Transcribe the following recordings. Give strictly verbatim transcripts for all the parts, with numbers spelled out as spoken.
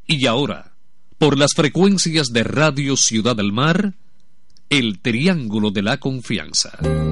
Y ahora, por las frecuencias de Radio Ciudad del Mar, el Triángulo de la Confianza.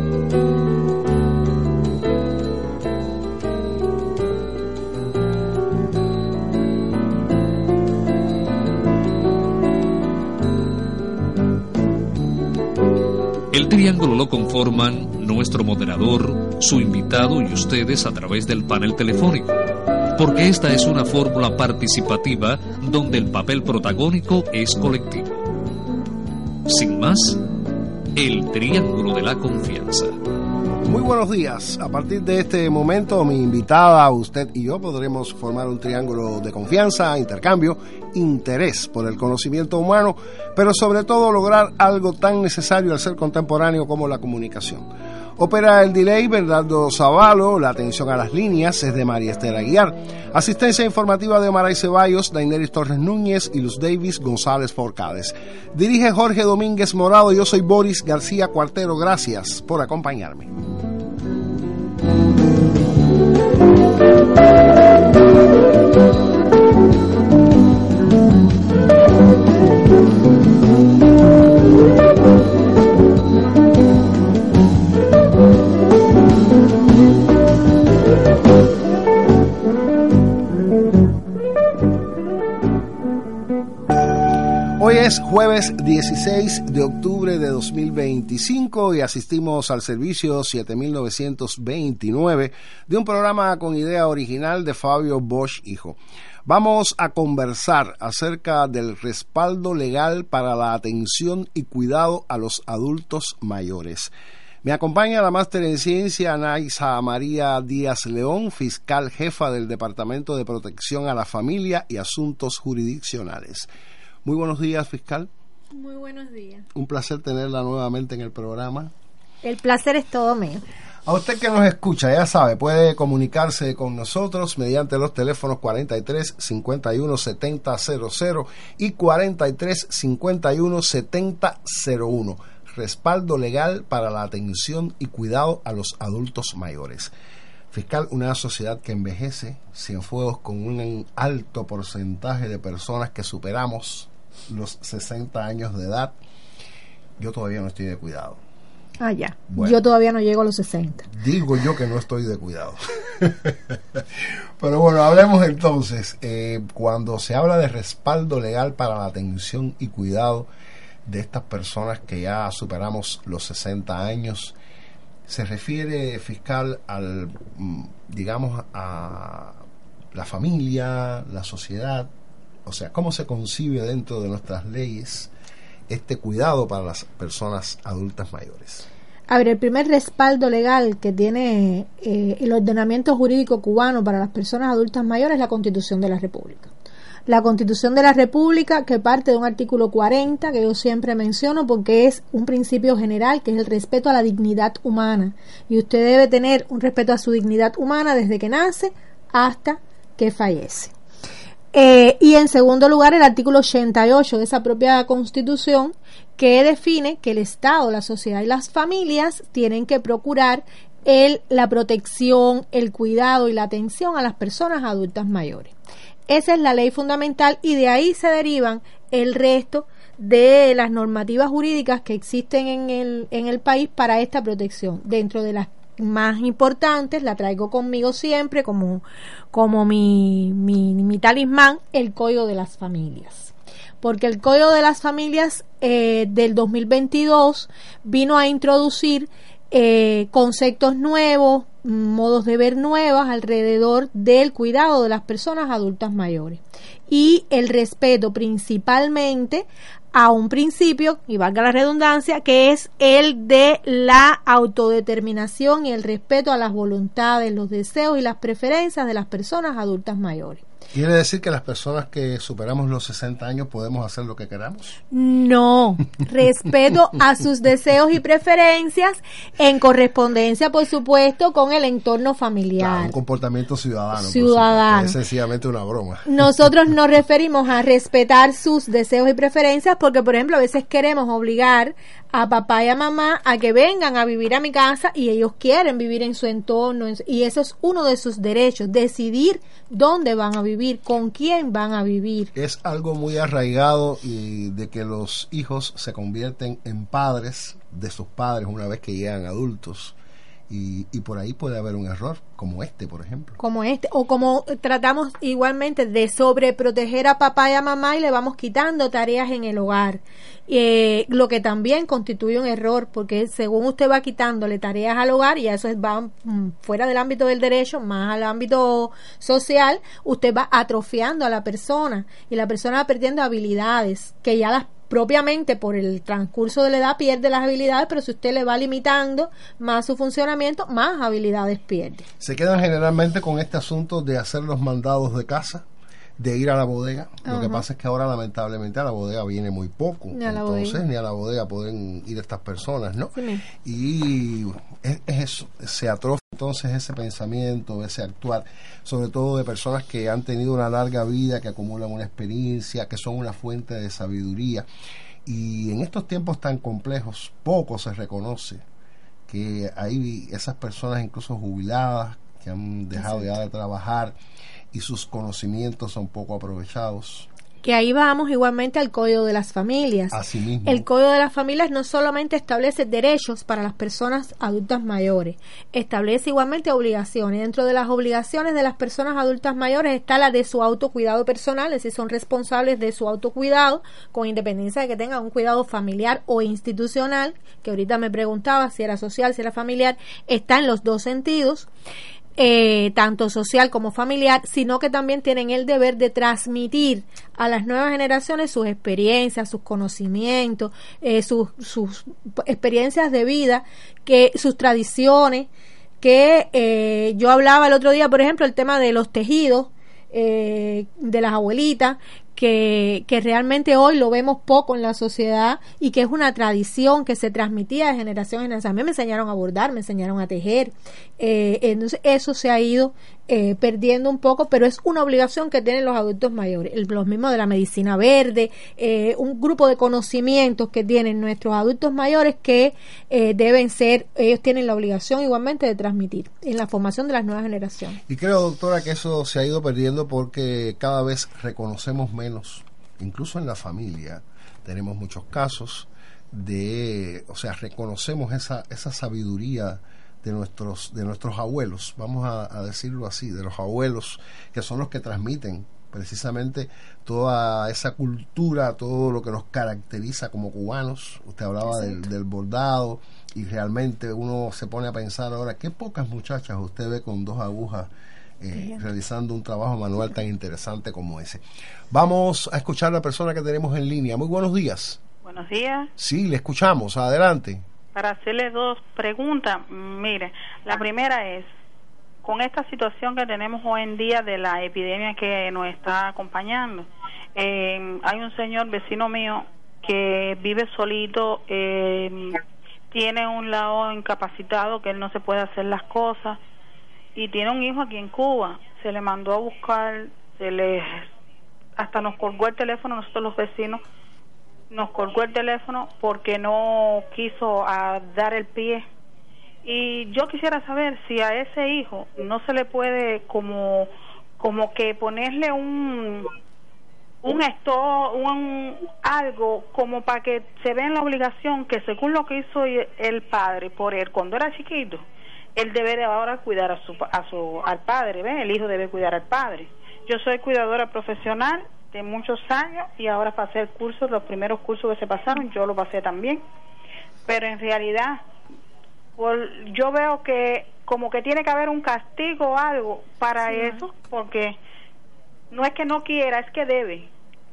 El triángulo lo conforman nuestro moderador, su invitado y ustedes a través del panel telefónico, porque esta es una fórmula participativa donde el papel protagónico es colectivo. Sin más, el Triángulo de la Confianza. Muy buenos días. A partir de este momento, mi invitada, usted y yo podremos formar un triángulo de confianza, intercambio, interés por el conocimiento humano, pero sobre todo lograr algo tan necesario al ser contemporáneo como la comunicación. Opera el delay Bernardo Zavalo, la atención a las líneas es de María Esther Aguiar, asistencia informativa de Maray Ceballos, Daineris Torres Núñez y Luz Davis González Forcades. Dirige Jorge Domínguez Morado, yo soy Boris García Cuartero, gracias por acompañarme. Hoy es jueves dieciséis de octubre de dos mil veinticinco y asistimos al servicio siete mil novecientos veintinueve de un programa con idea original de Fabio Bosch Hijo. Vamos a conversar acerca del respaldo legal para la atención y cuidado a los adultos mayores. Me acompaña la máster en ciencia Anaisa María Díaz León, fiscal jefa del Departamento de Protección a la Familia y Asuntos Jurisdiccionales. Muy buenos días, fiscal. Muy buenos días. Un placer tenerla nuevamente en el programa. El placer es todo mío. A usted que nos escucha, ya sabe, puede comunicarse con nosotros mediante los teléfonos cuarenta y tres, cincuenta y uno, setenta, cero cero y cuarenta y tres, cincuenta y uno, setenta, cero uno. Respaldo legal para la atención y cuidado a los adultos mayores. Fiscal, una sociedad que envejece, Cienfuegos con un alto porcentaje de personas que superamos los sesenta años de edad. Yo todavía no estoy de cuidado. Ah, ya. Bueno, yo todavía no llego a los sesenta. Digo yo que no estoy de cuidado. Pero bueno, hablemos entonces. Eh, cuando se habla de respaldo legal para la atención y cuidado de estas personas que ya superamos los sesenta años, se refiere, fiscal, al, digamos, a la familia, la sociedad, o sea, cómo se concibe dentro de nuestras leyes este cuidado para las personas adultas mayores. A ver, el primer respaldo legal que tiene eh, el ordenamiento jurídico cubano para las personas adultas mayores es la Constitución de la República. La Constitución de la República, que parte de un artículo cuarenta, que yo siempre menciono porque es un principio general, que es el respeto a la dignidad humana. Y usted debe tener un respeto a su dignidad humana desde que nace hasta que fallece. Eh, y en segundo lugar, el artículo ochenta y ocho de esa propia Constitución, que define que el Estado, la sociedad y las familias tienen que procurar el, la protección, el cuidado y la atención a las personas adultas mayores. Esa es la ley fundamental y de ahí se derivan el resto de las normativas jurídicas que existen en el, en el país para esta protección. Dentro de las más importantes, la traigo conmigo siempre como, como mi, mi, mi talismán, el Código de las Familias. Porque el Código de las Familias eh, del dos mil veintidós vino a introducir eh, conceptos nuevos, modos de ver nuevos alrededor del cuidado de las personas adultas mayores y el respeto principalmente a un principio, y valga la redundancia, que es el de la autodeterminación y el respeto a las voluntades, los deseos y las preferencias de las personas adultas mayores. ¿Quiere decir que las personas que superamos los sesenta años podemos hacer lo que queramos? No, respeto a sus deseos y preferencias en correspondencia, por supuesto, con el entorno familiar. Claro, un comportamiento ciudadano. Ciudadano. Es sencillamente una broma. Nosotros nos referimos a respetar sus deseos y preferencias porque, por ejemplo, a veces queremos obligar a papá y a mamá a que vengan a vivir a mi casa y ellos quieren vivir en su entorno, y eso es uno de sus derechos, decidir dónde van a vivir, con quién van a vivir. Es algo muy arraigado y de que los hijos se convierten en padres de sus padres una vez que llegan adultos. Y, y por ahí puede haber un error, como este, por ejemplo. Como este, o como tratamos igualmente de sobreproteger a papá y a mamá y le vamos quitando tareas en el hogar. Eh, lo que también constituye un error, porque según usted va quitándole tareas al hogar, y eso es, va mm, fuera del ámbito del derecho, más al ámbito social, usted va atrofiando a la persona, y la persona va perdiendo habilidades que ya las propiamente por el transcurso de la edad pierde las habilidades, pero si usted le va limitando más su funcionamiento, más habilidades pierde. Se quedan generalmente con este asunto de hacer los mandados de casa, de ir a la bodega. Uh-huh. Lo que pasa es que ahora lamentablemente a la bodega viene muy poco, ni entonces bodega. ni a la bodega pueden ir estas personas, ¿no? Sí, y es, es eso, se atrofia entonces ese pensamiento, ese actuar, sobre todo de personas que han tenido una larga vida, que acumulan una experiencia, que son una fuente de sabiduría, y en estos tiempos tan complejos poco se reconoce que hay esas personas incluso jubiladas que han dejado ya de trabajar y sus conocimientos son poco aprovechados. Que ahí vamos igualmente al Código de las Familias. Así mismo. El Código de las Familias no solamente establece derechos para las personas adultas mayores, establece igualmente obligaciones. Dentro de las obligaciones de las personas adultas mayores está la de su autocuidado personal, es decir, son responsables de su autocuidado, con independencia de que tengan un cuidado familiar o institucional, que ahorita me preguntaba si era social, si era familiar, está en los dos sentidos. Eh, tanto social como familiar, sino que también tienen el deber de transmitir a las nuevas generaciones sus experiencias, sus conocimientos, eh, sus, sus experiencias de vida, que sus tradiciones, que eh, yo hablaba el otro día, por ejemplo, el tema de los tejidos eh, de las abuelitas, que, que realmente hoy lo vemos poco en la sociedad y que es una tradición que se transmitía de generación en generación. A mí me enseñaron a bordar, me enseñaron a tejer, eh, entonces eso se ha ido eh, perdiendo un poco, pero es una obligación que tienen los adultos mayores. El, los mismos de la medicina verde, eh, un grupo de conocimientos que tienen nuestros adultos mayores que eh, deben ser, ellos tienen la obligación igualmente de transmitir en la formación de las nuevas generaciones. Y creo, doctora, que eso se ha ido perdiendo porque cada vez reconocemos menos, incluso en la familia tenemos muchos casos de, o sea, reconocemos esa esa sabiduría de nuestros de nuestros abuelos, vamos a, a decirlo así, de los abuelos, que son los que transmiten precisamente toda esa cultura, todo lo que nos caracteriza como cubanos. Usted hablaba del, del bordado, y realmente uno se pone a pensar ahora, qué pocas muchachas usted ve con dos agujas Eh, realizando un trabajo manual tan interesante como ese. Vamos a escuchar a la persona que tenemos en línea. Muy buenos días. Buenos días. Sí, le escuchamos. Adelante. Para hacerle dos preguntas. Mire, la primera es, con esta situación que tenemos hoy en día de la epidemia que nos está acompañando, eh, hay un señor vecino mío que vive solito, eh, tiene un lado incapacitado, que él no se puede hacer las cosas, y tiene un hijo aquí en Cuba. Se le mandó a buscar, se le hasta nos colgó el teléfono, nosotros los vecinos nos colgó el teléfono porque no quiso a dar el pie. Y yo quisiera saber si a ese hijo no se le puede como como que ponerle un un esto un algo como para que se vea en la obligación que, según lo que hizo el padre por él cuando era chiquito, él debe de ahora cuidar a su, a su al padre, ¿ves? El hijo debe cuidar al padre. Yo soy cuidadora profesional de muchos años y ahora pasé el curso, los primeros cursos que se pasaron, yo lo pasé también. Pero en realidad, por, yo veo que como que tiene que haber un castigo o algo para sí. eso, porque no es que no quiera, es que debe.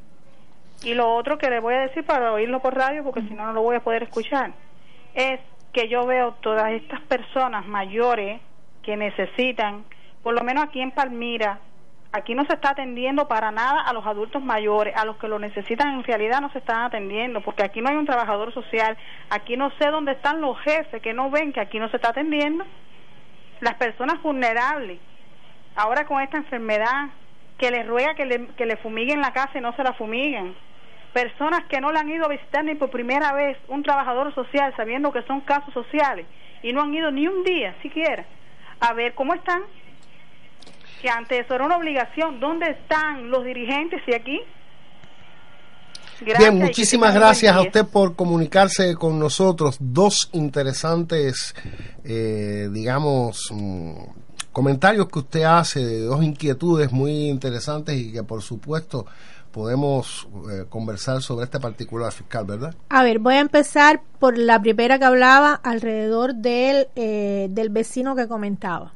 Y lo otro que le voy a decir para oírlo por radio, porque si no, no lo voy a poder escuchar, es que yo veo todas estas personas mayores que necesitan, por lo menos aquí en Palmira, aquí no se está atendiendo para nada a los adultos mayores, a los que lo necesitan en realidad no se están atendiendo, porque aquí no hay un trabajador social, aquí no sé dónde están los jefes que no ven que aquí no se está atendiendo. Las personas vulnerables, ahora con esta enfermedad, que les ruega que le, que le fumiguen la casa y no se la fumiguen. personas que no le han ido a visitar ni por primera vez un trabajador social, sabiendo que son casos sociales, y no han ido ni un día siquiera a ver cómo están, que antes eso era una obligación. ¿Dónde están los dirigentes y aquí? Gracias. Bien, muchísimas gracias a usted por comunicarse con nosotros. Dos interesantes, eh, digamos, mmm, comentarios que usted hace, de dos inquietudes muy interesantes y que por supuesto podemos eh, conversar sobre este particular, fiscal, ¿verdad? A ver, voy a empezar por la primera que hablaba alrededor del, eh, del vecino que comentaba.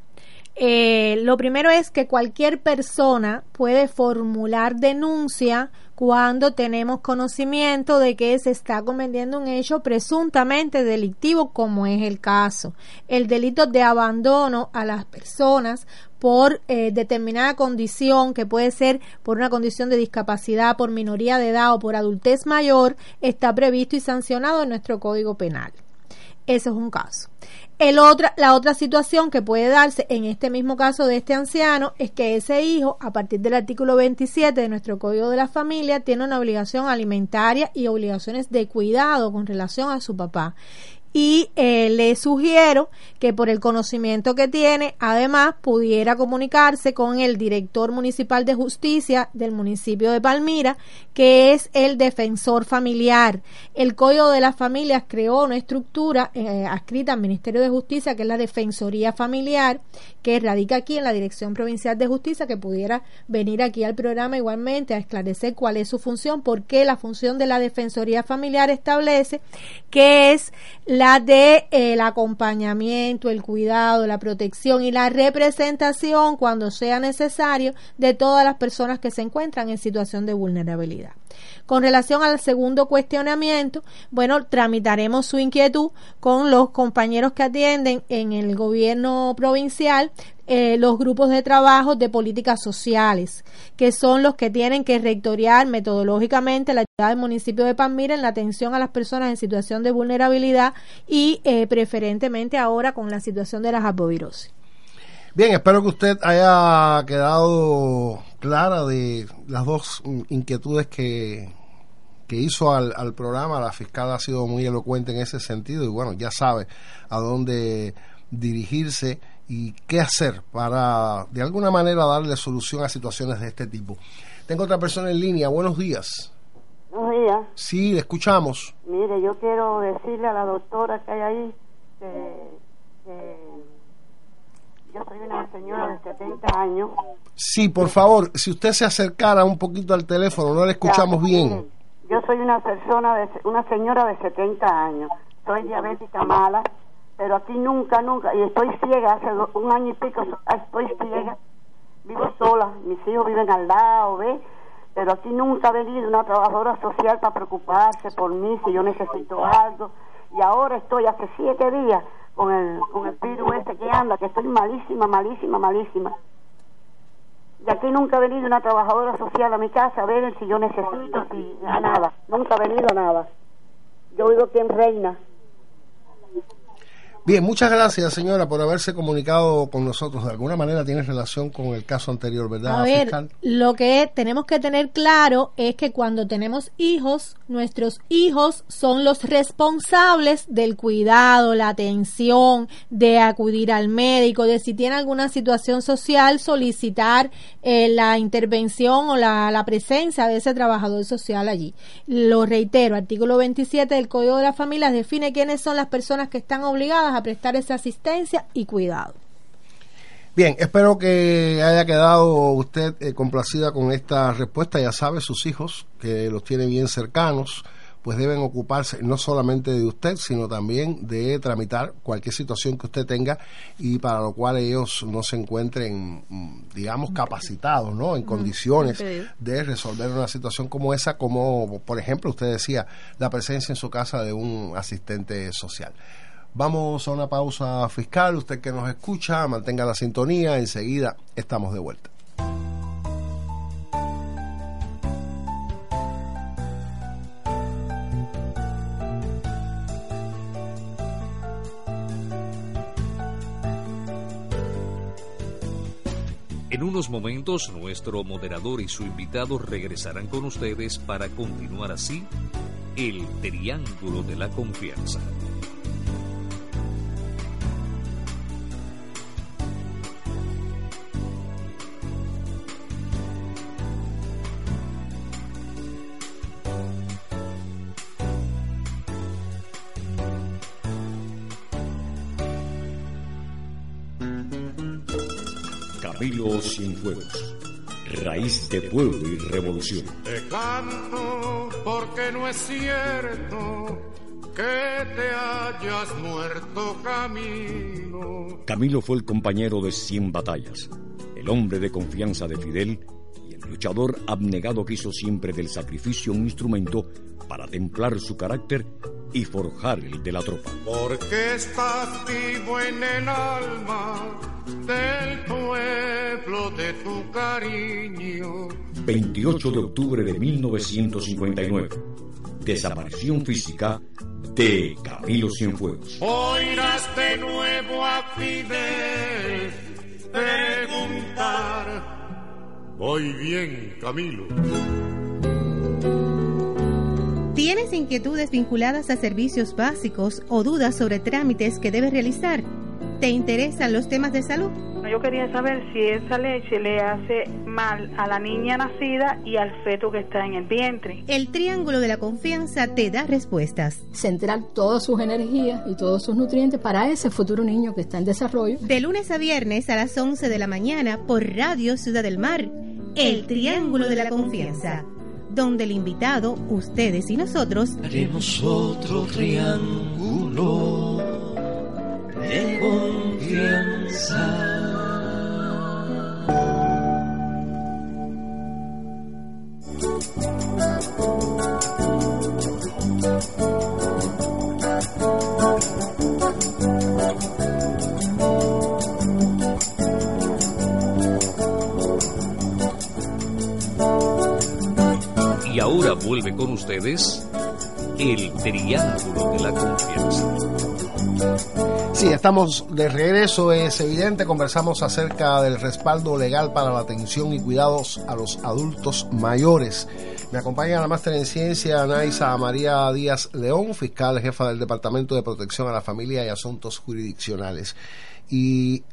Eh, lo primero es que cualquier persona puede formular denuncia cuando tenemos conocimiento de que se está cometiendo un hecho presuntamente delictivo, como es el caso. El delito de abandono a las personas por eh, determinada condición, que puede ser por una condición de discapacidad, por minoría de edad o por adultez mayor, está previsto y sancionado en nuestro Código Penal. Ese es un caso. El otra, la otra situación que puede darse en este mismo caso de este anciano es que ese hijo, a partir del artículo veintisiete de nuestro Código de la Familia, tiene una obligación alimentaria y obligaciones de cuidado con relación a su papá. Y eh, le sugiero que por el conocimiento que tiene, además pudiera comunicarse con el director municipal de justicia del municipio de Palmira, que es el defensor familiar. El Código de las Familias creó una estructura eh, adscrita al Ministerio de Justicia, que es la Defensoría Familiar, que radica aquí en la Dirección Provincial de Justicia, que pudiera venir aquí al programa igualmente a esclarecer cuál es su función, porque la función de la Defensoría Familiar establece que es la la de el acompañamiento, el cuidado, la protección y la representación, cuando sea necesario, de todas las personas que se encuentran en situación de vulnerabilidad. Con relación al segundo cuestionamiento, bueno, tramitaremos su inquietud con los compañeros que atienden en el gobierno provincial eh, los grupos de trabajo de políticas sociales, que son los que tienen que rectoriar metodológicamente la actividad del municipio de Palmira en la atención a las personas en situación de vulnerabilidad y eh, preferentemente ahora con la situación de las arbovirosis. Bien, espero que usted haya quedado clara de las dos inquietudes que, que hizo al, al programa. La fiscal ha sido muy elocuente en ese sentido y bueno, ya sabe a dónde dirigirse y qué hacer para de alguna manera darle solución a situaciones de este tipo. Tengo otra persona en línea. Buenos días. Buenos días. Sí, le escuchamos. Mire, yo quiero decirle a la doctora que hay ahí que, que yo soy una señora de setenta años. Sí, por favor, si usted se acercara un poquito al teléfono, no le escuchamos ya, bien. Mire, yo soy una persona, de, una señora de setenta años. Soy diabética mala, pero aquí nunca, nunca, y estoy ciega, hace un año y pico estoy ciega, vivo sola, mis hijos viven al lado, ¿ves? Pero aquí nunca ha venido una trabajadora social para preocuparse por mí si yo necesito algo, y ahora estoy hace siete días con el con el virus este que anda, que estoy malísima, malísima, malísima. Y aquí nunca ha venido una trabajadora social a mi casa a ver si yo necesito, si nada, nunca ha venido nada. Yo vivo aquí en Reina. Bien, muchas gracias, señora, por haberse comunicado con nosotros. De alguna manera tiene relación con el caso anterior, ¿verdad, A ver, fiscal? Lo que tenemos que tener claro es que cuando tenemos hijos, nuestros hijos son los responsables del cuidado, la atención, de acudir al médico, de si tiene alguna situación social, solicitar eh, la intervención o la, la presencia de ese trabajador social allí. Lo reitero, artículo veintisiete del Código de la Familia define quiénes son las personas que están obligadas a prestar esa asistencia y cuidado. Bien, espero que haya quedado usted eh, complacida con esta respuesta. Ya sabe, sus hijos, que los tiene bien cercanos, pues deben ocuparse no solamente de usted, sino también de tramitar cualquier situación que usted tenga y para lo cual ellos no se encuentren, digamos, capacitados, ¿no? En condiciones de resolver una situación como esa, como, por ejemplo, usted decía, la presencia en su casa de un asistente social. Vamos a una pausa fiscal. Usted que nos escucha, mantenga la sintonía. Enseguida estamos de vuelta. En unos momentos, nuestro moderador y su invitado regresarán con ustedes para continuar así el Triángulo de la Confianza. Camilo Cienfuegos, raíz de pueblo y revolución. Te canto porque no es cierto que te hayas muerto, Camilo. Camilo fue el compañero de cien batallas, el hombre de confianza de Fidel y el luchador abnegado que hizo siempre del sacrificio un instrumento para templar su carácter y forjar el de la tropa. Porque estás vivo en el alma del pueblo de tu cariño. veintiocho de octubre de mil novecientos cincuenta y nueve. Desaparición física de Camilo Cienfuegos. Oirás de nuevo a Fidel preguntar: voy bien, Camilo. ¿Tienes inquietudes vinculadas a servicios básicos o dudas sobre trámites que debes realizar? ¿Te interesan los temas de salud? Yo quería saber si esa leche le hace mal a la niña nacida y al feto que está en el vientre. El Triángulo de la Confianza te da respuestas. Centrar todas sus energías y todos sus nutrientes para ese futuro niño que está en desarrollo. De lunes a viernes a las once de la mañana por Radio Ciudad del Mar. El Triángulo de la Confianza, donde el invitado, ustedes y nosotros, haremos otro triángulo de confianza. Y ahora vuelve con ustedes el Triángulo de la Confianza. Sí, estamos de regreso, es evidente, conversamos acerca del respaldo legal para la atención y cuidados a los adultos mayores. Me acompaña la máster en ciencia Naisa María Díaz León, fiscal jefa del Departamento de Protección a la Familia y Asuntos Jurisdiccionales. Y,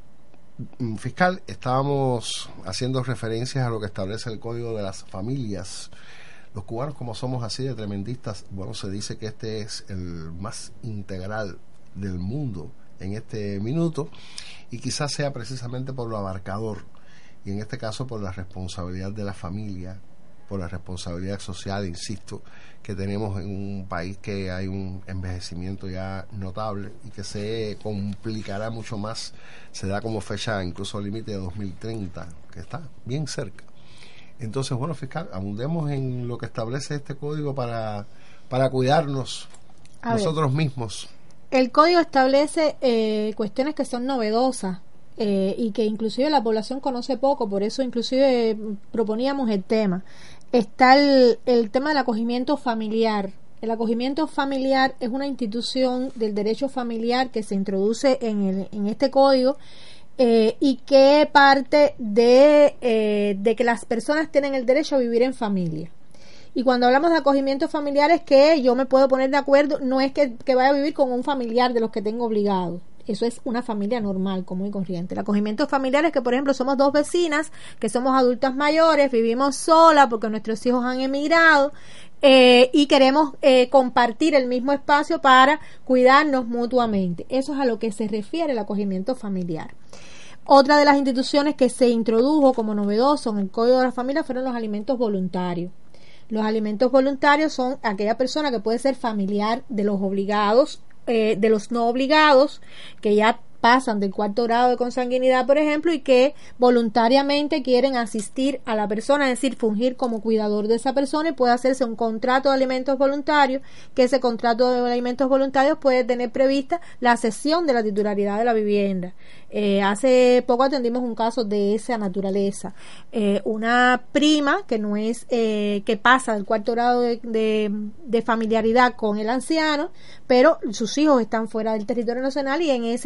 fiscal, estábamos haciendo referencias a lo que establece el Código de las Familias. Los cubanos, como somos así de tremendistas, bueno, se dice que este es el más integral del mundo en este minuto, y quizás sea precisamente por lo abarcador, y en este caso por la responsabilidad de la familia, por la responsabilidad social, insisto, que tenemos en un país que hay un envejecimiento ya notable y que se complicará mucho más. Se da como fecha incluso límite de dos mil treinta, que está bien cerca. Entonces, bueno, fiscal, abundemos en lo que establece este código para, para cuidarnos a nosotros ver. mismos. El código establece eh, cuestiones que son novedosas eh, y que inclusive la población conoce poco, por eso inclusive proponíamos el tema. Está el, el tema del acogimiento familiar. El acogimiento familiar es una institución del derecho familiar que se introduce en, el, en este código eh, y que parte de, eh, de que las personas tienen el derecho a vivir en familia. Y cuando hablamos de acogimiento familiar es que yo me puedo poner de acuerdo, no es que, que vaya a vivir con un familiar de los que tengo obligado. Eso es una familia normal, común y corriente. El acogimiento familiar es que, por ejemplo, somos dos vecinas que somos adultas mayores, vivimos solas porque nuestros hijos han emigrado eh, y queremos eh, compartir el mismo espacio para cuidarnos mutuamente. Eso es a lo que se refiere el acogimiento familiar. Otra de las instituciones que se introdujo como novedoso en el Código de la Familia fueron los alimentos voluntarios. Los alimentos voluntarios son aquella persona que puede ser familiar de los obligados, eh, de los no obligados, que ya pasan del cuarto grado de consanguinidad, por ejemplo, y que voluntariamente quieren asistir a la persona, es decir, fungir como cuidador de esa persona, y puede hacerse un contrato de alimentos voluntarios, que ese contrato de alimentos voluntarios puede tener prevista la cesión de la titularidad de la vivienda. Eh, hace poco atendimos un caso de esa naturaleza. Eh, una prima que no es, eh, que pasa del cuarto grado de, de, de familiaridad con el anciano, pero sus hijos están fuera del territorio nacional, y en ese acuerdo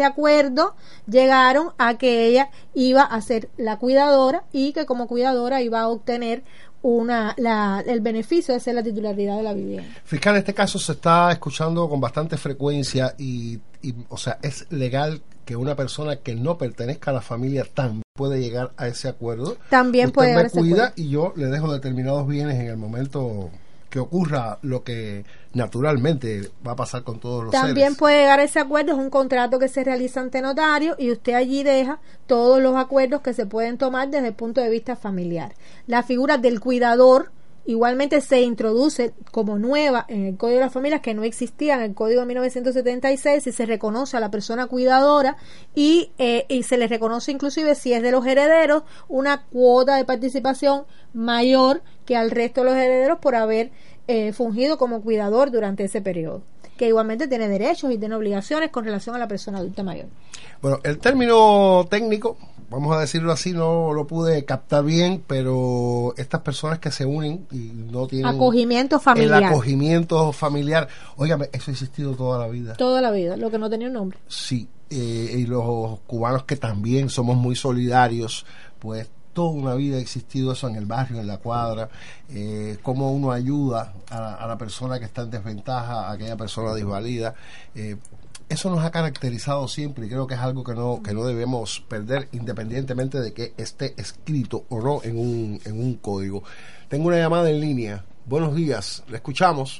acuerdo llegaron a que ella iba a ser la cuidadora y que como cuidadora iba a obtener una la, el beneficio de ser la titularidad de la vivienda. Fiscal, este caso se está escuchando con bastante frecuencia y, y o sea, es legal que una persona que no pertenezca a la familia también puede llegar a ese acuerdo. También Usted puede llegar me a ese cuida acuerdo. Y yo le dejo determinados bienes en el momento que ocurra lo que naturalmente va a pasar con todos los También seres. puede llegar a ese acuerdo, es un contrato que se realiza ante notario y usted allí deja todos los acuerdos que se pueden tomar desde el punto de vista familiar. La figura del cuidador igualmente se introduce como nueva en el Código de las Familias, que no existía en el Código de mil novecientos setenta y seis, y se reconoce a la persona cuidadora y, eh, y se le reconoce inclusive, si es de los herederos, una cuota de participación mayor que al resto de los herederos por haber eh, fungido como cuidador durante ese periodo, que igualmente tiene derechos y tiene obligaciones con relación a la persona adulta mayor. Bueno, el término técnico, vamos a decirlo así, no lo pude captar bien, pero estas personas que se unen y no tienen acogimiento familiar. El acogimiento familiar, óigame, eso ha existido toda la vida. Toda la vida, lo que no tenía un nombre. Sí, eh, y los cubanos que también somos muy solidarios, pues toda una vida ha existido eso en el barrio, en la cuadra, eh, cómo uno ayuda a, a la persona que está en desventaja, a aquella persona desvalida. Eh, eso nos ha caracterizado siempre y creo que es algo que no que no debemos perder, independientemente de que esté escrito o no en un, en un código. Tengo una llamada en línea. Buenos días, ¿le escuchamos?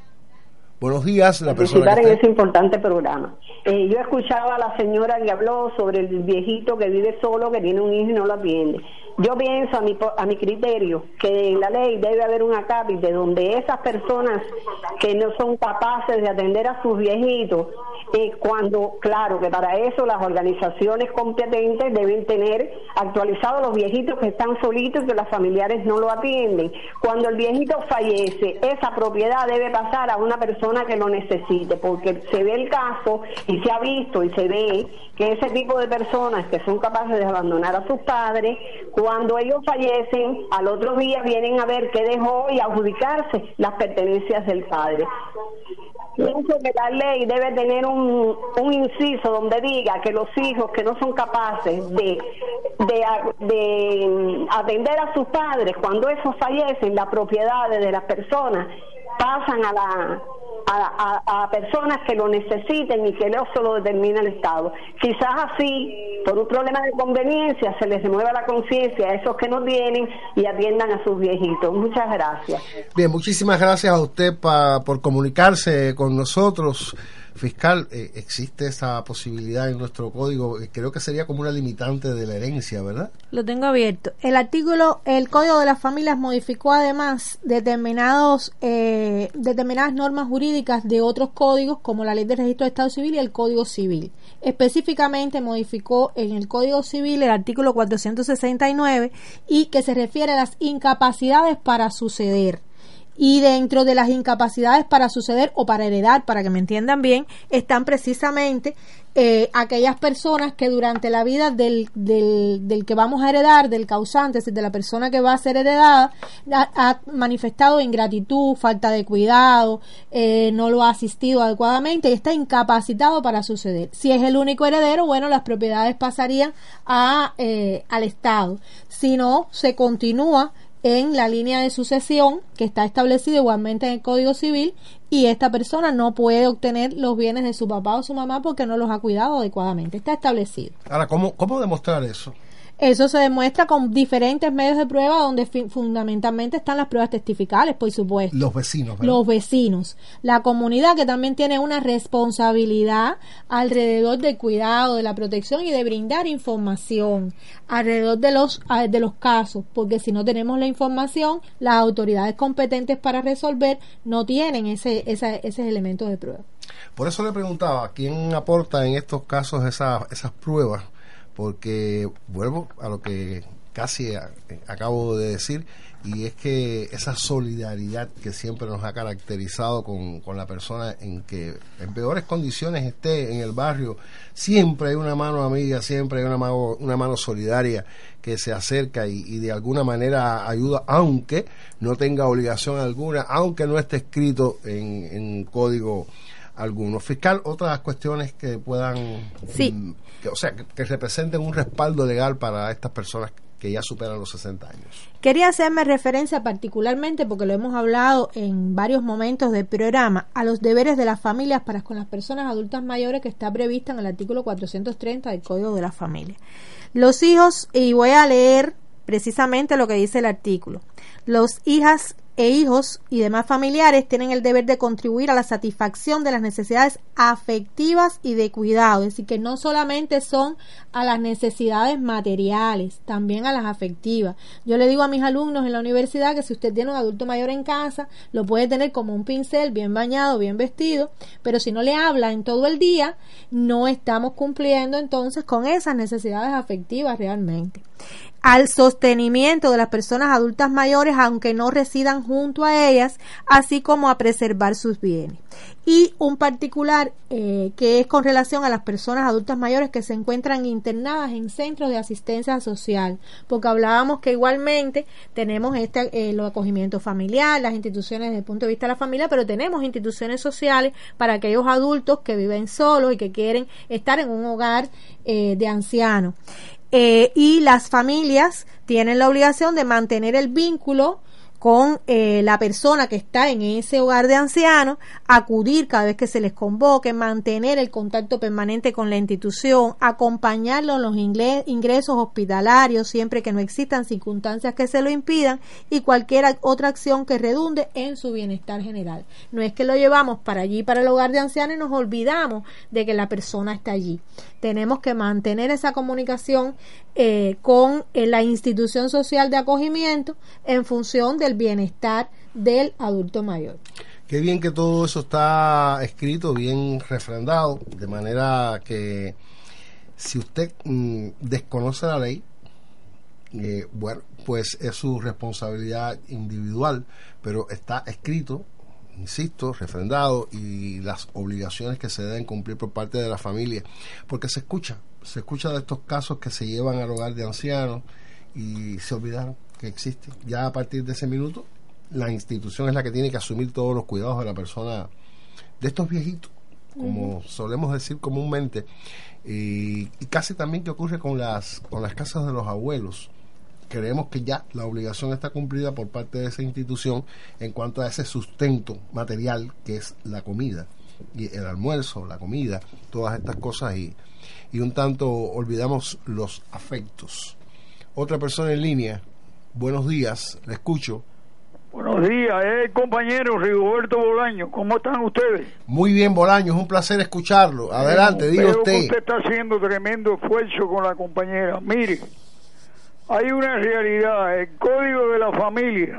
Buenos días, la persona que en está... ese importante programa. Eh, yo escuchaba a la señora que habló sobre el viejito que vive solo, que tiene un hijo y no lo atiende. Yo pienso, a mi, a mi criterio, que en la ley debe haber un acápite donde esas personas que no son capaces de atender a sus viejitos, eh, cuando, claro, que para eso las organizaciones competentes deben tener actualizados los viejitos que están solitos y que las familiares no lo atienden. Cuando el viejito fallece, esa propiedad debe pasar a una persona que lo necesite, porque se ve el caso y se ha visto y se ve que ese tipo de personas que son capaces de abandonar a sus padres, cuando ellos fallecen, al otro día vienen a ver qué dejó y adjudicarse las pertenencias del padre. Pienso que la ley debe tener un, un inciso donde diga que los hijos que no son capaces de, de, de atender a sus padres, cuando esos fallecen, las propiedades de las personas pasan a la A, a, a personas que lo necesiten y que eso lo determina el Estado. Quizás así, por un problema de conveniencia, se les remueva la conciencia a esos que no tienen y atiendan a sus viejitos. Muchas gracias. Bien, muchísimas gracias a usted pa, por comunicarse con nosotros. Fiscal, eh, existe esa posibilidad en nuestro código, eh, creo que sería como una limitante de la herencia, ¿verdad? Lo tengo abierto. El artículo, el Código de las Familias modificó además determinados eh, determinadas normas jurídicas de otros códigos, como la Ley de Registro de Estado Civil y el Código Civil. Específicamente modificó en el Código Civil el artículo cuatrocientos sesenta y nueve y que se refiere a las incapacidades para suceder. Y dentro de las incapacidades para suceder o para heredar, para que me entiendan bien, están precisamente eh, aquellas personas que durante la vida del, del, del que vamos a heredar, del causante, es decir, de la persona que va a ser heredada, ha, ha manifestado ingratitud, falta de cuidado, eh, no lo ha asistido adecuadamente y está incapacitado para suceder. Si es el único heredero, bueno, las propiedades pasarían a eh, al Estado. Si no, se continúa en la línea de sucesión que está establecida igualmente en el Código Civil y esta persona no puede obtener los bienes de su papá o su mamá porque no los ha cuidado adecuadamente. Está establecido. Ahora, ¿cómo, cómo demostrar eso? Eso se demuestra con diferentes medios de prueba donde fi- fundamentalmente están las pruebas testificales, por supuesto. Los vecinos, ¿verdad? Los vecinos. La comunidad que también tiene una responsabilidad alrededor del cuidado, de la protección y de brindar información alrededor de los, de los casos, porque si no tenemos la información, las autoridades competentes para resolver no tienen ese, ese, ese elemento de prueba. Por eso le preguntaba, ¿quién aporta en estos casos esas, esas pruebas? Porque vuelvo a lo que casi a, acabo de decir, y es que esa solidaridad que siempre nos ha caracterizado con, con la persona en que en peores condiciones esté en el barrio, siempre hay una mano amiga, siempre hay una mano, una mano solidaria que se acerca y, y de alguna manera ayuda, aunque no tenga obligación alguna, aunque no esté escrito en, en código algunos. Fiscal, otras cuestiones que puedan, sí. mm, que, o sea, que, que representen un respaldo legal para estas personas que ya superan los sesenta años. Quería hacerme referencia particularmente, porque lo hemos hablado en varios momentos del programa, a los deberes de las familias para con las personas adultas mayores, que está prevista en el artículo cuatrocientos treinta del Código de la Familia. Los hijos, y voy a leer precisamente lo que dice el artículo, los hijas e hijos y demás familiares tienen el deber de contribuir a la satisfacción de las necesidades afectivas y de cuidado, es decir, que no solamente son a las necesidades materiales, también a las afectivas. Yo le digo a mis alumnos en la universidad que si usted tiene un adulto mayor en casa, lo puede tener como un pincel, bien bañado, bien vestido, pero si no le habla en todo el día, no estamos cumpliendo entonces con esas necesidades afectivas realmente. Al sostenimiento de las personas adultas mayores, aunque no residan junto a ellas, así como a preservar sus bienes. Y un particular eh, que es con relación a las personas adultas mayores que se encuentran internadas en centros de asistencia social, porque hablábamos que igualmente tenemos este eh, el acogimiento familiar, las instituciones desde el punto de vista de la familia, pero tenemos instituciones sociales para aquellos adultos que viven solos y que quieren estar en un hogar eh, de ancianos. Eh, y las familias tienen la obligación de mantener el vínculo con eh, la persona que está en ese hogar de ancianos, acudir cada vez que se les convoque, mantener el contacto permanente con la institución, acompañarlo en los ingresos hospitalarios siempre que no existan circunstancias que se lo impidan, y cualquier otra acción que redunde en su bienestar general. No es que lo llevamos para allí, para el hogar de ancianos, y nos olvidamos de que la persona está allí. Tenemos que mantener esa comunicación eh, con eh, la institución social de acogimiento en función del bienestar del adulto mayor. Qué bien que todo eso está escrito, bien refrendado, de manera que si usted mmm, desconoce la ley, eh, bueno, pues es su responsabilidad individual, pero está escrito, insisto, refrendado, y las obligaciones que se deben cumplir por parte de la familia, porque se escucha, se escucha de estos casos que se llevan al hogar de ancianos y se olvidaron que existe. Ya a partir de ese minuto, la institución es la que tiene que asumir todos los cuidados de la persona, de estos viejitos, como uh-huh. solemos decir comúnmente, y, y casi también que ocurre con las con las casas de los abuelos. Creemos que ya la obligación está cumplida por parte de esa institución en cuanto a ese sustento material que es la comida, y el almuerzo, la comida, todas estas cosas, y, y un tanto olvidamos los afectos. Otra persona en línea. Buenos días, le escucho. Buenos días, eh, compañero Rigoberto Bolaño. ¿Cómo están ustedes? Muy bien, Bolaño, es un placer escucharlo. Adelante, diga usted. Veo que usted está haciendo tremendo esfuerzo con la compañera. Mire, hay una realidad. El Código de la Familia,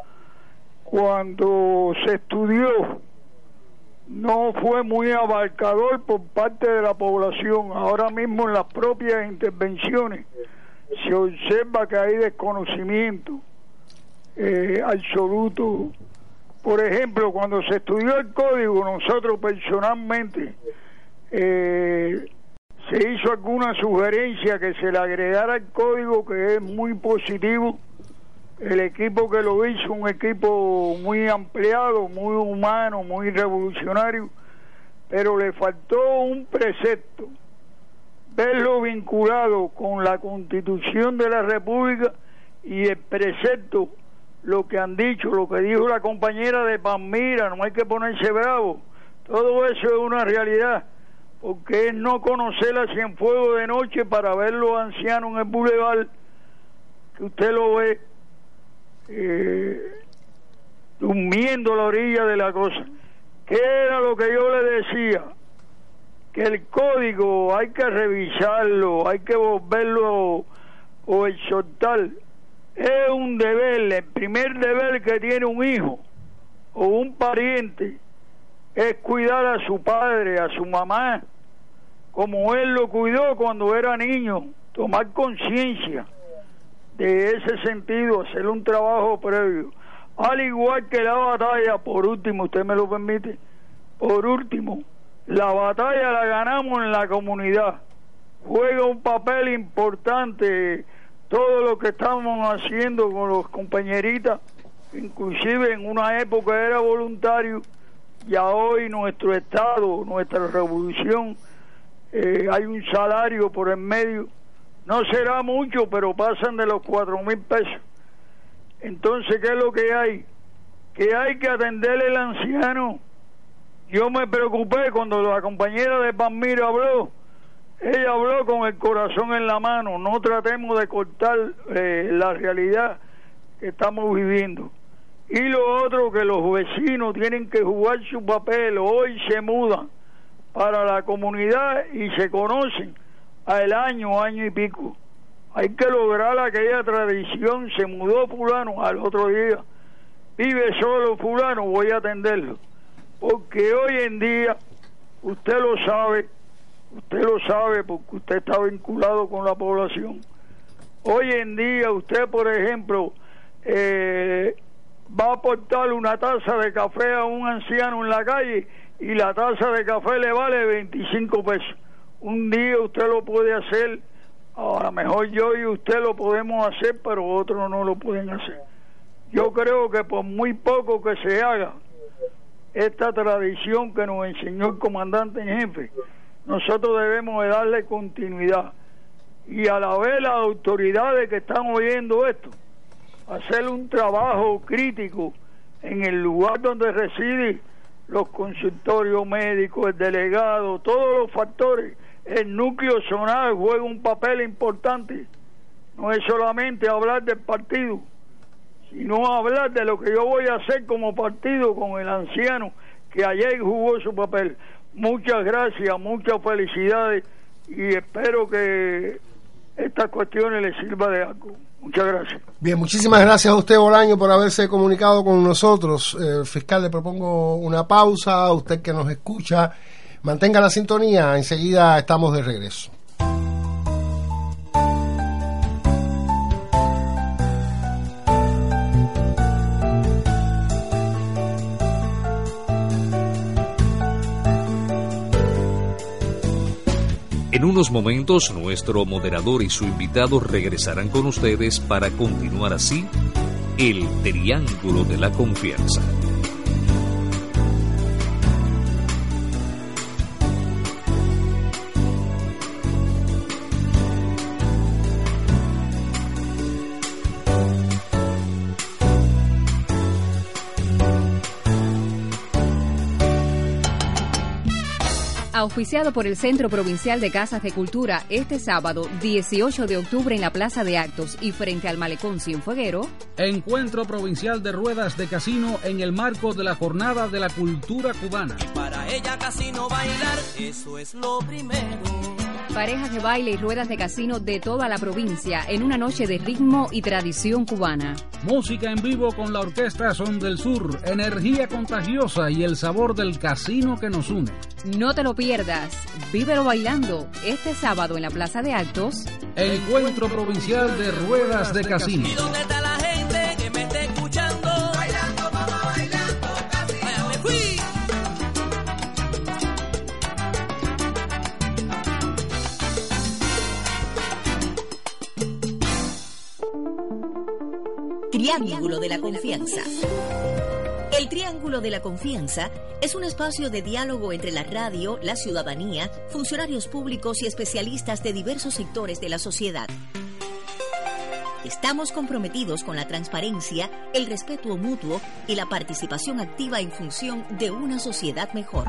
cuando se estudió, no fue muy abarcador por parte de la población. Ahora mismo en las propias intervenciones se observa que hay desconocimiento eh, absoluto. Por ejemplo, cuando se estudió el código, nosotros personalmente eh, se hizo alguna sugerencia que se le agregara al código, que es muy positivo. El equipo que lo hizo, un equipo muy ampliado, muy humano, muy revolucionario, pero le faltó un precepto: verlo vinculado con la Constitución de la República y el precepto, lo que han dicho, lo que dijo la compañera de Palmira, no hay que ponerse bravo. Todo eso es una realidad, porque es no conocer a Cienfuegos de noche para ver los ancianos en el bulevar, que usted lo ve eh, durmiendo a la orilla de la cosa. ¿Qué era lo que yo le decía? Que el código hay que revisarlo, hay que volverlo o exhortar. Es un deber, el primer deber que tiene un hijo o un pariente es cuidar a su padre, a su mamá, como él lo cuidó cuando era niño, tomar conciencia de ese sentido, hacer un trabajo previo. Al igual que la batalla, por último, usted me lo permite, por último, la batalla la ganamos en la comunidad. Juega un papel importante todo lo que estamos haciendo con los compañeritas, inclusive en una época era voluntario. ya hoy nuestro Estado, nuestra revolución, eh, hay un salario por en medio, no será mucho, pero pasan de los cuatro mil pesos. Entonces, ¿qué es lo que hay? Que hay que atenderle al anciano. Yo me preocupé cuando la compañera de Palmira habló. Ella habló con el corazón en la mano. No tratemos de cortar eh, la realidad que estamos viviendo. Y lo otro, que los vecinos tienen que jugar su papel. Hoy se mudan para la comunidad y se conocen al año, año y pico. Hay que lograr aquella tradición. Se mudó fulano, al otro día vive solo fulano, voy a atenderlo. Porque hoy en día, usted lo sabe, usted lo sabe porque usted está vinculado con la población. Hoy en día usted, por ejemplo, eh, va a aportar una taza de café a un anciano en la calle y la taza de café le vale veinticinco pesos. Un día usted lo puede hacer, a lo mejor yo y usted lo podemos hacer, pero otros no lo pueden hacer. Yo creo que por muy poco que se haga esta tradición que nos enseñó el comandante en jefe, nosotros debemos de darle continuidad y a la vez las autoridades que están oyendo esto, hacer un trabajo crítico en el lugar donde residen los consultorios médicos, el delegado, todos los factores. El núcleo zonal juega un papel importante. No es solamente hablar del partido, sino hablar de lo que yo voy a hacer como partido con el anciano que ayer jugó su papel. Muchas gracias, muchas felicidades y espero que estas cuestiones les sirva de algo. Muchas gracias. Bien, muchísimas gracias a usted, Bolaño, por haberse comunicado con nosotros. Eh, fiscal, le propongo una pausa. A usted que nos escucha, mantenga la sintonía. Enseguida estamos de regreso. En unos momentos, nuestro moderador y su invitado regresarán con ustedes para continuar así el Triángulo de la Confianza. Auspiciado por el Centro Provincial de Casas de Cultura, este sábado dieciocho de octubre en la Plaza de Actos y frente al Malecón Cienfueguero, Encuentro Provincial de Ruedas de Casino en el marco de la Jornada de la Cultura Cubana. Y para ella casino bailar, eso es lo primero. Parejas de baile y ruedas de casino de toda la provincia en una noche de ritmo y tradición cubana. Música en vivo con la Orquesta Son del Sur, energía contagiosa y el sabor del casino que nos une. No te lo pierdas, vívelo bailando este sábado en la Plaza de Actos. Encuentro Provincial de Ruedas de Casino. ¿Y dónde está la gente que me esté escuchando? Bailando, mamá, bailando, casino. Vaya, me fui. Triángulo de la Confianza. El Triángulo de la Confianza es un espacio de diálogo entre la radio, la ciudadanía, funcionarios públicos y especialistas de diversos sectores de la sociedad. Estamos comprometidos con la transparencia, el respeto mutuo y la participación activa en función de una sociedad mejor.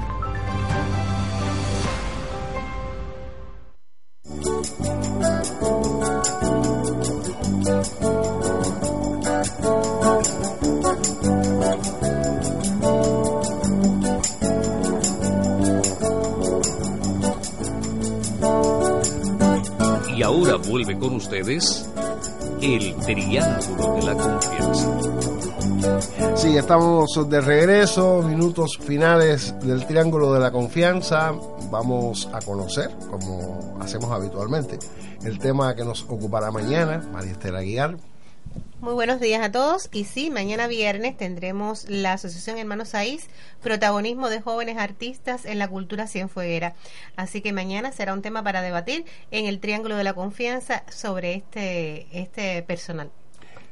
Y ahora vuelve con ustedes el Triángulo de la Confianza. Sí, estamos de regreso, minutos finales del Triángulo de la Confianza. Vamos a conocer, como hacemos habitualmente, el tema que nos ocupará mañana. María Estela Aguiar. Muy buenos días a todos. Y sí, mañana viernes tendremos la Asociación Hermanos Saiz, protagonismo de jóvenes artistas en la cultura cienfueguera. Así que mañana será un tema para debatir en el Triángulo de la Confianza sobre este, este personal.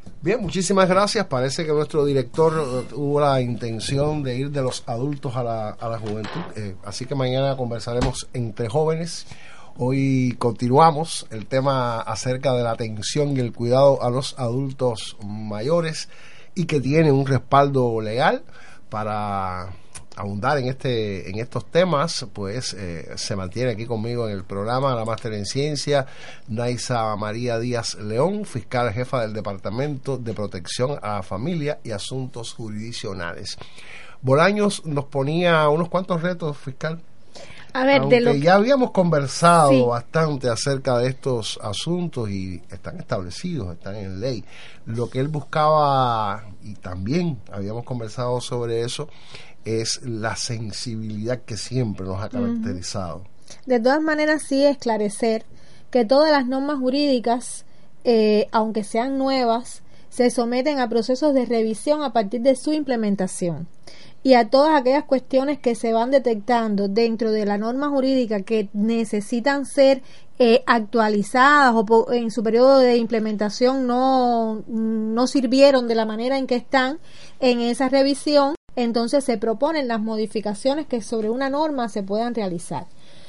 Bien, muchísimas gracias. Parece que nuestro director tuvo la intención de ir de los adultos a la, a la juventud. Eh, así que mañana conversaremos entre jóvenes. Hoy continuamos el tema acerca de la atención y el cuidado a los adultos mayores y que tiene un respaldo legal. Para ahondar en este en estos temas, pues eh, se mantiene aquí conmigo en el programa la máster en ciencia Naisa María Díaz León, fiscal jefa del Departamento de Protección a la Familia y Asuntos Jurisdiccionales. Bolaños nos ponía unos cuantos retos, fiscal. A ver, Aunque de lo que... ya habíamos conversado sí. bastante acerca de estos asuntos y están establecidos, están en ley. Lo que él buscaba, y también habíamos conversado sobre eso, es la sensibilidad que siempre nos ha caracterizado. De todas maneras, sí esclarecer que todas las normas jurídicas, eh, aunque sean nuevas, se someten a procesos de revisión a partir de su implementación. Y a todas aquellas cuestiones que se van detectando dentro de la norma jurídica que necesitan ser eh, actualizadas o po- en su periodo de implementación no, no sirvieron de la manera en que están en esa revisión, entonces se proponen las modificaciones que sobre una norma se puedan realizar.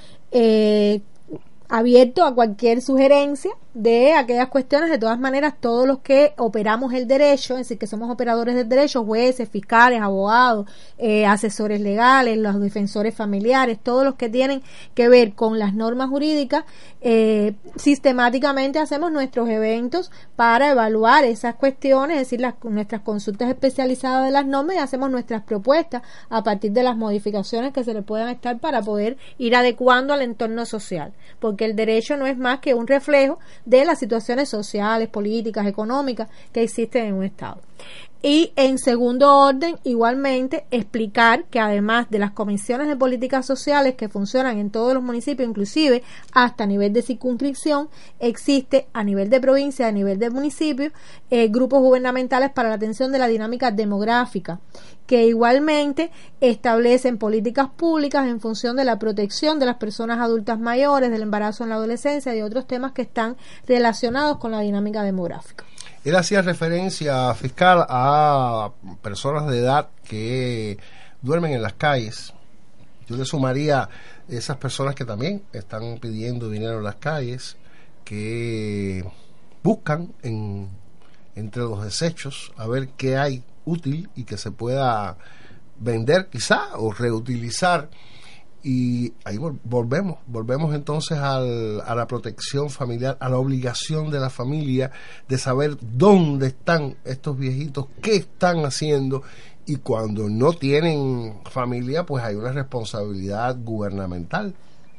Eh, abierto a cualquier sugerencia de aquellas cuestiones. De todas maneras, todos los que operamos el derecho, es decir, que somos operadores del derecho, jueces, fiscales, abogados, eh, asesores legales, los defensores familiares, todos los que tienen que ver con las normas jurídicas, eh, sistemáticamente hacemos nuestros eventos para evaluar esas cuestiones, es decir, las, nuestras consultas especializadas de las normas, y hacemos nuestras propuestas a partir de las modificaciones que se le puedan estar para poder ir adecuando al entorno social, porque el derecho no es más que un reflejo de las situaciones sociales, políticas, económicas que existen en un Estado. Y en segundo orden, igualmente, explicar que además de las comisiones de políticas sociales que funcionan en todos los municipios, inclusive hasta nivel de circunscripción, existe a nivel de provincia, a nivel de municipio, eh, grupos gubernamentales para la atención de la dinámica demográfica, que igualmente establecen políticas públicas en función de la protección de las personas adultas mayores, del embarazo en la adolescencia y de otros temas que están relacionados con la dinámica demográfica. Él hacía referencia, fiscal, a personas de edad que duermen en las calles. Yo le sumaría esas personas que también están pidiendo dinero en las calles, que buscan en, entre los desechos a ver qué hay útil y que se pueda vender quizá o reutilizar. Y ahí volvemos, volvemos entonces al, a la protección familiar, a la obligación de la familia de saber dónde están estos viejitos, qué están haciendo, y cuando no tienen familia, pues hay una responsabilidad gubernamental.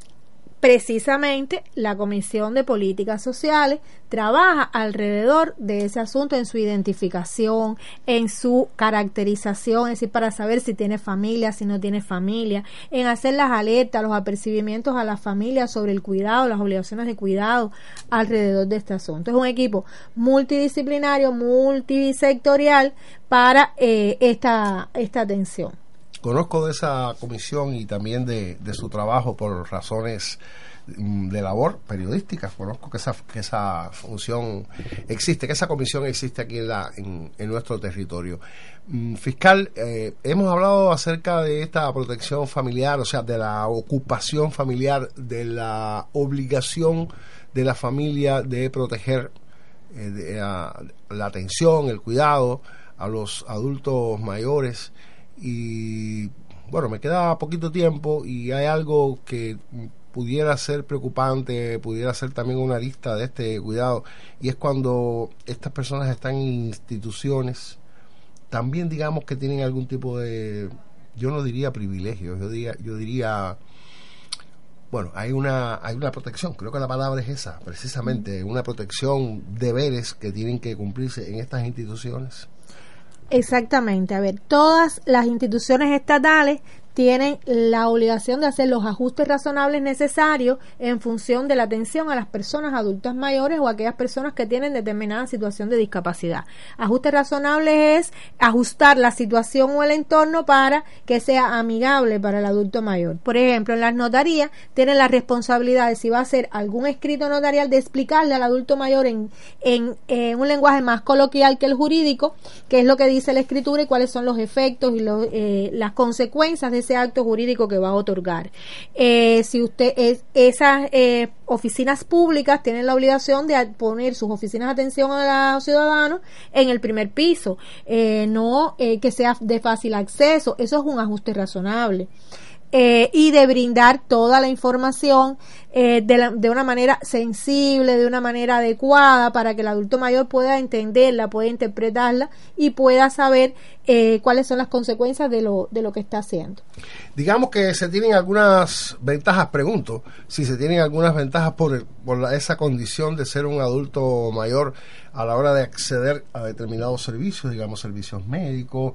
Precisamente la Comisión de Políticas Sociales trabaja alrededor de ese asunto en su identificación, en su caracterización, es decir, para saber si tiene familia, si no tiene familia, en hacer las alertas, los apercibimientos a la familia sobre el cuidado, las obligaciones de cuidado alrededor de este asunto. Es un equipo multidisciplinario, multisectorial para eh, esta, esta atención. Conozco de esa comisión y también de, de su trabajo por razones de labor periodística. Conozco que esa, que esa función existe, que esa comisión existe aquí en, la, en, en nuestro territorio. Fiscal, eh, hemos hablado acerca de esta protección familiar, o sea, de la ocupación familiar, de la obligación de la familia de proteger eh, de, a, la atención, el cuidado a los adultos mayores. Y bueno, me queda poquito tiempo y hay algo que pudiera ser preocupante, pudiera ser también una arista de este cuidado, y es cuando estas personas están en instituciones, también digamos que tienen algún tipo de, yo no diría privilegio, yo diría, yo diría bueno, hay una hay una protección, creo que la palabra es esa, precisamente, una protección, deberes que tienen que cumplirse en estas instituciones. Exactamente, a ver, todas las instituciones estatales tienen la obligación de hacer los ajustes razonables necesarios en función de la atención a las personas adultas mayores o a aquellas personas que tienen determinada situación de discapacidad. Ajustes razonables es ajustar la situación o el entorno para que sea amigable para el adulto mayor. Por ejemplo, en las notarías tienen la responsabilidad de, si va a hacer algún escrito notarial, de explicarle al adulto mayor en, en, en un lenguaje más coloquial que el jurídico qué es lo que dice la escritura y cuáles son los efectos y los, eh, las consecuencias de ese acto jurídico que va a otorgar. Eh, si usted es esas eh, oficinas públicas tienen la obligación de poner sus oficinas de atención a los ciudadanos en el primer piso, eh, no eh, que sea de fácil acceso. Eso es un ajuste razonable. Eh, y de brindar toda la información eh, de, la, de una manera sensible, de una manera adecuada, para que el adulto mayor pueda entenderla, pueda interpretarla y pueda saber eh, cuáles son las consecuencias de lo, de lo que está haciendo. Digamos que se tienen algunas ventajas, pregunto, si se tienen algunas ventajas por, el, por la, esa condición de ser un adulto mayor a la hora de acceder a determinados servicios, digamos servicios médicos,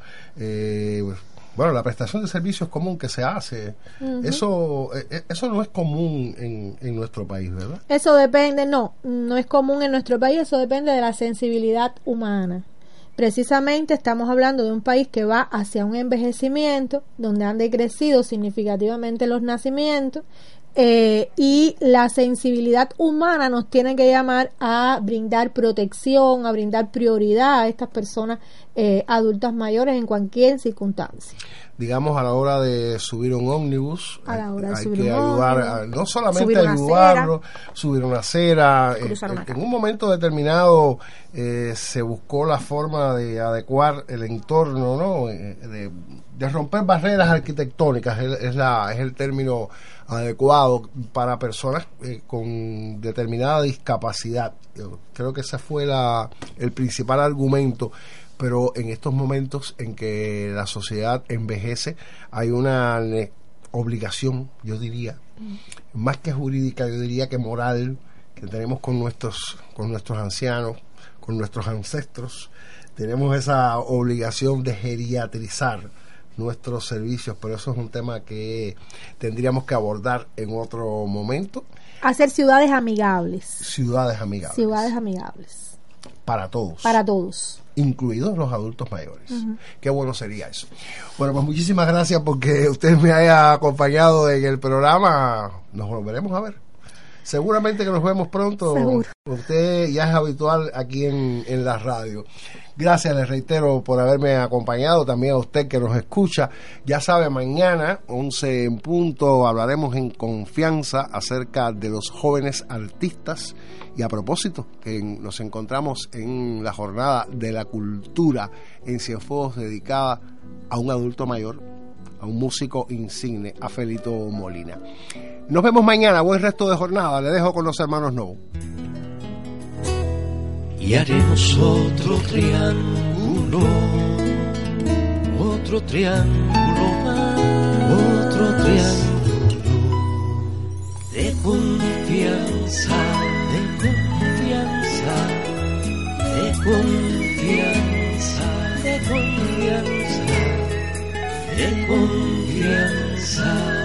eh, bueno, la prestación de servicios común que se hace, uh-huh. eso eh, eso no es común en, en nuestro país, ¿verdad? Eso depende, no, no es común en nuestro país, eso depende de la sensibilidad humana. Precisamente estamos hablando de un país que va hacia un envejecimiento, donde han decrecido significativamente los nacimientos, eh, y la sensibilidad humana nos tiene que llamar a brindar protección, a brindar prioridad a estas personas eh, adultas mayores en cualquier circunstancia. Digamos, a la hora de subir un ómnibus, a la hora de hay subir que un ayudar, ómnibus, a, no solamente subir ayudarlo, subir una acera. Eh, una en un momento determinado eh, se buscó la forma de adecuar el entorno, ¿no? Eh, de, de romper barreras arquitectónicas, es, es, la, es el término adecuado para personas eh, con determinada discapacidad. Yo creo que ese fue la, el principal argumento. Pero en estos momentos en que la sociedad envejece, hay una ne- obligación, yo diría, más que jurídica, yo diría que moral, que tenemos con nuestros, con nuestros ancianos, con nuestros ancestros. Tenemos esa obligación de geriatrizar nuestros servicios, pero eso es un tema que tendríamos que abordar en otro momento. Hacer ciudades amigables. Ciudades amigables. Ciudades amigables. Para todos. Para todos. Incluidos los adultos mayores. Uh-huh. Qué bueno sería eso. Bueno, pues muchísimas gracias porque usted me haya acompañado en el programa. Nos volveremos a ver. Seguramente que nos vemos pronto. Seguro. Usted ya es habitual aquí en, en la radio. Gracias, les reitero, por haberme acompañado. También a usted que nos escucha. Ya sabe, mañana, once en punto, hablaremos en confianza acerca de los jóvenes artistas. Y a propósito, que nos encontramos en la jornada de la cultura en Cienfuegos dedicada a un adulto mayor, a un músico insigne, a Felito Molina. Nos vemos mañana, buen resto de jornada. Le dejo con los hermanos No. Y haremos otro triángulo, otro triángulo más, otro triángulo de confianza, de confianza, de confianza, de confianza, de confianza.